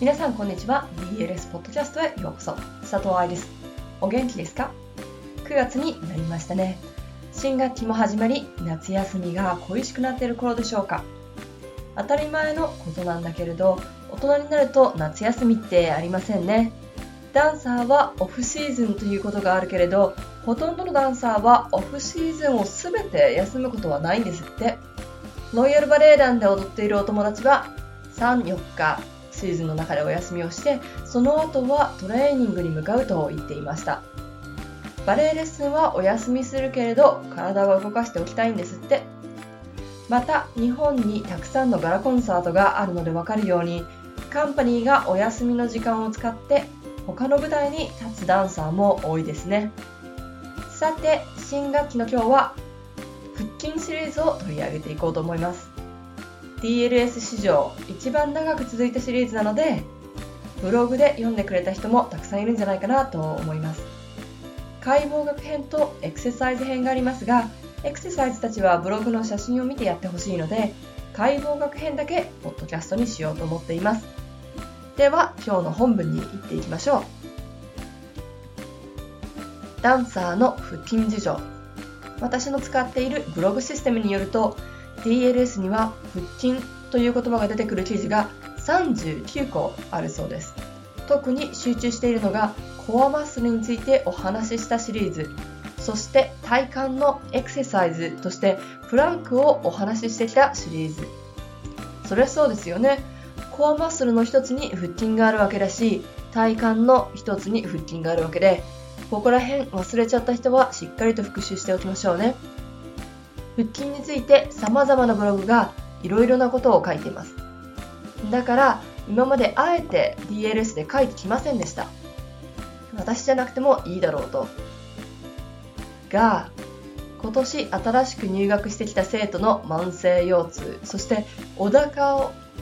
皆さんこんにちは。 DLS ポッドキャストへようこそ。佐藤愛です。お元気ですか？9月になりましたね。新学期も始まり、夏休みが恋しくなっている頃でしょうか。当たり前のことなんだけれど、大人になると夏休みってありませんね。ダンサーはオフシーズンということがあるけれど、ほとんどのダンサーはオフシーズンをすべて休むことはないんですって。ロイヤルバレエ団で踊っているお友達は3、4日シーズンの中でお休みをして、その後はトレーニングに向かうと言っていました。バレエレッスンはお休みするけれど、体は動かしておきたいんですって。また日本にたくさんのガラコンサートがあるのでわかるように、カンパニーがお休みの時間を使って他の舞台に立つダンサーも多いですね。さて、新学期の今日は腹筋シリーズを取り上げていこうと思います。DLS 史上一番長く続いたシリーズなので、ブログで読んでくれた人もたくさんいるんじゃないかなと思います。解剖学編とエクササイズ編がありますが、エクササイズたちはブログの写真を見てやってほしいので、解剖学編だけポッドキャストにしようと思っています。では今日の本文に行っていきましょう。ダンサーの腹筋事情。私の使っているブログシステムによると、DLS には腹筋という言葉が出てくる記事が39個あるそうです。特に集中しているのがコアマッスルについてお話ししたシリーズ、そして体幹のエクササイズとしてプランクをお話ししてきたシリーズ。そりゃそうですよね。コアマッスルの一つに腹筋があるわけだし、体幹の一つに腹筋があるわけで、ここら辺忘れちゃった人はしっかりと復習しておきましょうね。腹筋について様々なブログがいろいろなことを書いています。だから今まであえて DLS で書いてきませんでした。私じゃなくてもいいだろうと。が、今年新しく入学してきた生徒の慢性腰痛、そしてお腹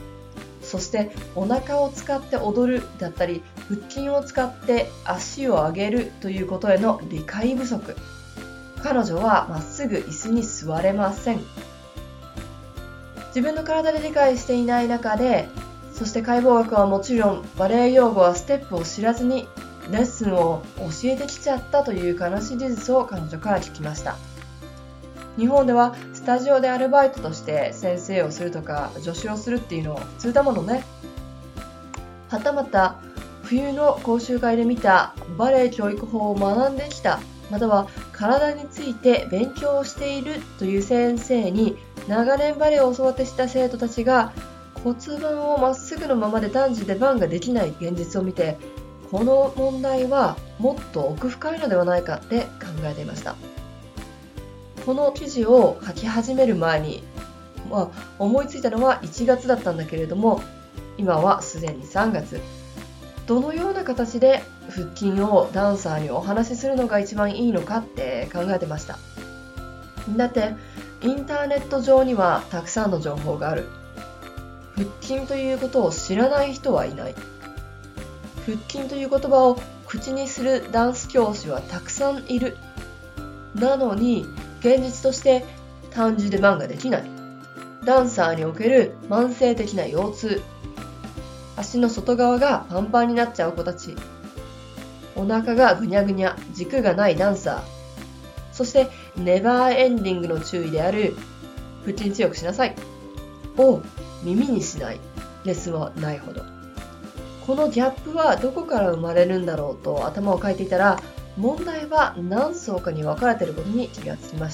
を使って踊るだったり、腹筋を使って足を上げるということへの理解不足。彼女はまっすぐ椅子に座れません。自分の体で理解していない中で、そして解剖学はもちろんバレエ用語はステップを知らずにレッスンを教えてきちゃったという悲しい事実を彼女から聞きました。日本ではスタジオでアルバイトとして先生をするとか助手をするっていうのは普通だものね。はたまた冬の講習会で見たバレエ教育法を学んできた、または体について勉強をしているという先生に長年バレエを教わってした生徒たちが骨盤をまっすぐのままで男児出番ができない現実を見て、この問題はもっと奥深いのではないかって考えていました。この記事を書き始める前に、思いついたのは1月だったんだけれども、今はすでに3月。どのような形で腹筋をダンサーにお話しするのが一番いいのかって考えてました。だってインターネット上にはたくさんの情報がある。腹筋ということを知らない人はいない。腹筋という言葉を口にするダンス教師はたくさんいる。なのに現実として単純出番ができない。ダンサーにおける慢性的な腰痛、足の外側がパンパンになっちゃう子たち、お腹がぐにゃぐにゃ、軸がないダンサー、そしてネバーエンディングの注意である腹筋強くしなさいを耳にしないレッスンはないほど。このギャップはどこから生まれるんだろうと頭をかいていたら、問題は何層かに分かれていることに気がつきました。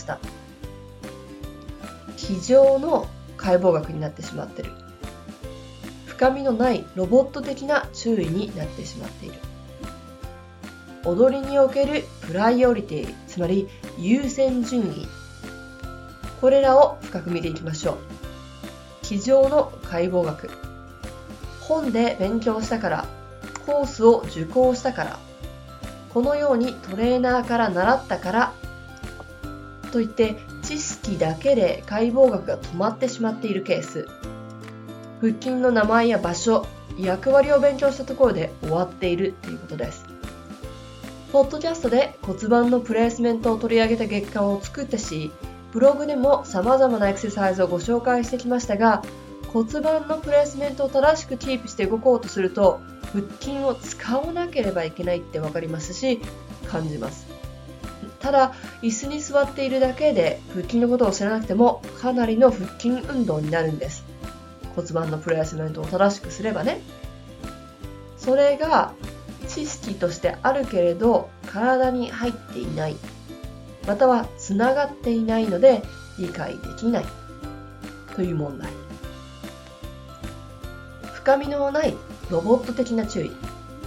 机上の解剖学になってしまっている。深みのないロボット的な注意になってしまっている。踊りにおけるプライオリティ、つまり優先順位。これらを深く見ていきましょう。机上の解剖学。本で勉強したから、コースを受講したから、このようにトレーナーから習ったからといって知識だけで解剖学が止まってしまっているケース。腹筋の名前や場所、役割を勉強したところで終わっているということです。ポッドキャストで骨盤のプレイスメントを取り上げた月間を作ったし、ブログでも様々なエクササイズをご紹介してきましたが、 骨盤のプレイスメントを正しくキープして動こうとすると、腹筋を使わなければいけないって分かりますし、感じます。ただ、椅子に座っているだけで腹筋のことを知らなくてもかなりの腹筋運動になるんです。骨盤のプレイスメントを正しくすればね。それが知識としてあるけれど体に入っていない、またはつながっていないので理解できないという問題。深みのないロボット的な注意。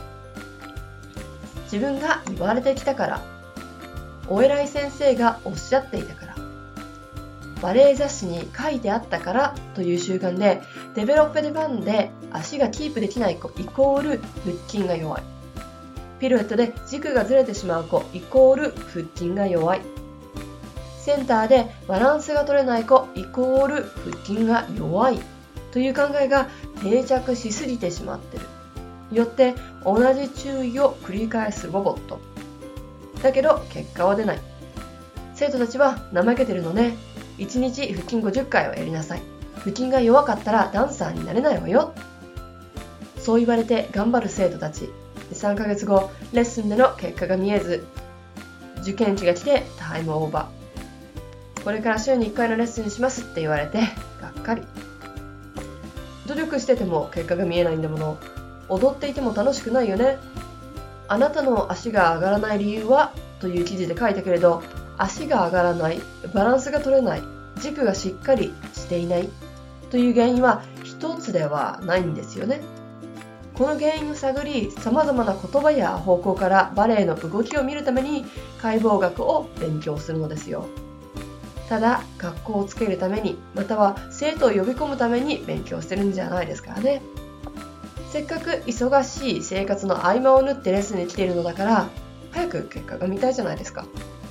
自分が言われてきたから、お偉い先生がおっしゃっていたから、バレエ雑誌に書いてあったからという習慣でデベロッペでバンで足がキープできない子イコール腹筋が弱い。ピルエットで軸がずれてしまう子イコール腹筋が弱い。センターでバランスが取れない子イコール腹筋が弱いという考えが定着しすぎてしまっている。よって同じ注意を繰り返すロボット。だけど結果は出ない。生徒たちは怠けてるのね。1日腹筋50回をやりなさい。腹筋が弱かったらダンサーになれないわよ。そう言われて頑張る生徒たち。3ヶ月後、レッスンでの結果が見えず、受験期が来てタイムオーバー。これから週に1回のレッスンにしますって言われて、がっかり。努力してても結果が見えないんだもの。踊っていても楽しくないよね。あなたの足が上がらない理由はという記事で書いたけれど、足が上がらない、バランスが取れない、軸がしっかりしていないという原因は一つではないんですよね。この原因を探り、様々な言葉や方向からバレエの動きを見るために解剖学を勉強するのですよ。ただ、学校をつけるために、または生徒を呼び込むために勉強してるんじゃないですからね。せっかく忙しい生活の合間を縫ってレッスンに来ているのだから、早く結果が見たいじゃないですか。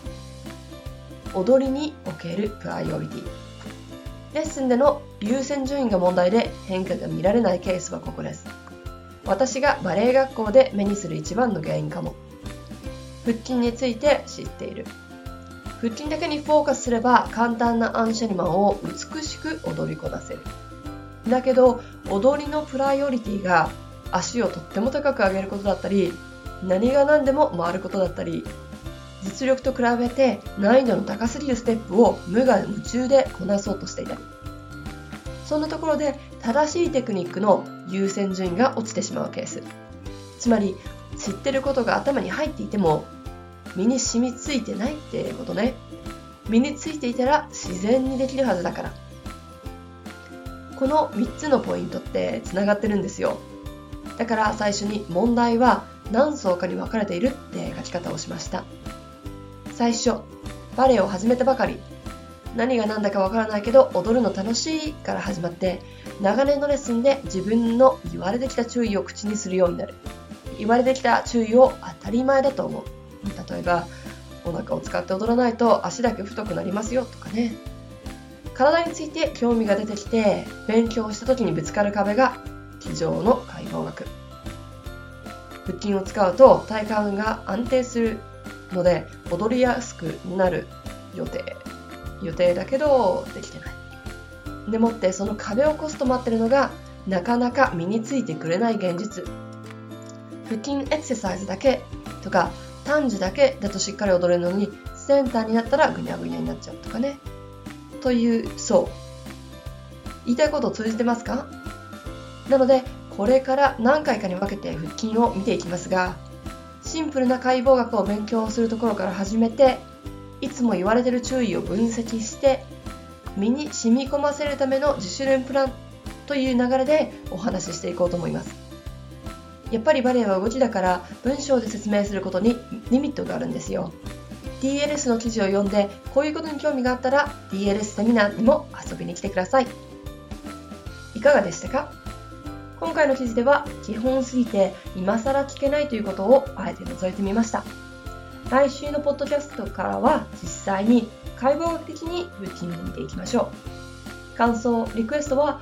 踊りにおけるプライオリティ。レッスンでの優先順位が問題で変化が見られないケースはここです。私がバレエ学校で目にする一番の原因かも。腹筋について知っている。腹筋だけにフォーカスすれば簡単なアンシェリマンを美しく踊りこなせる。だけど踊りのプライオリティが足をとっても高く上げることだったり、何が何でも回ることだったり、実力と比べて難易度の高すぎるステップを無我夢中でこなそうとしていたり、そんなところで正しいテクニックの優先順位が落ちてしまうケース。つまり知ってることが頭に入っていても身に染みついてないってことね。身についていたら自然にできるはずだから。この3つのポイントってつながってるんですよ。だから最初に問題は何層かに分かれているって書き方をしました。最初、バレエを始めたばかり、何が何だか分からないけど踊るの楽しいから始まって、長年のレッスンで自分の言われてきた注意を口にするようになる。言われてきた注意を当たり前だと思う。例えば、お腹を使って踊らないと足だけ太くなりますよとかね。体について興味が出てきて勉強した時にぶつかる壁が机上の解剖学。腹筋を使うと体幹が安定するので踊りやすくなる予定だけどできてない。でもってその壁を越すと待ってるのがなかなか身についてくれない現実。腹筋エクササイズだけとか短時だけだとしっかり踊れるのにセンターになったらぐにゃぐにゃになっちゃうとかね。という言いたいこと通じてますか？なのでこれから何回かに分けて腹筋を見ていきますが、シンプルな解剖学を勉強するところから始めて、いつも言われている注意を分析して身に染み込ませるための自主練プランという流れでお話ししていこうと思います。やっぱりバレエは動きだから文章で説明することにリミットがあるんですよ。DLS の記事を読んでこういうことに興味があったら DLS セミナーにも遊びに来てください。いかがでしたか？今回の記事では基本すぎて今更聞けないということをあえて除いてみました。来週のポッドキャストからは実際に解剖学的にルーティンを見ていきましょう。感想、リクエストは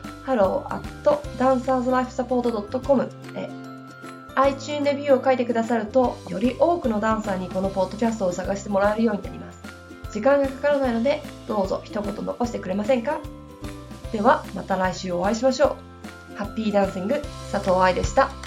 hello@dancerslifesupport.com へ。iTunes レビューを書いてくださると、より多くのダンサーにこのポッドキャストを探してもらえるようになります。時間がかからないので、どうぞ一言残してくれませんか？ ではまた来週お会いしましょう。ハッピーダンシング佐藤愛でした。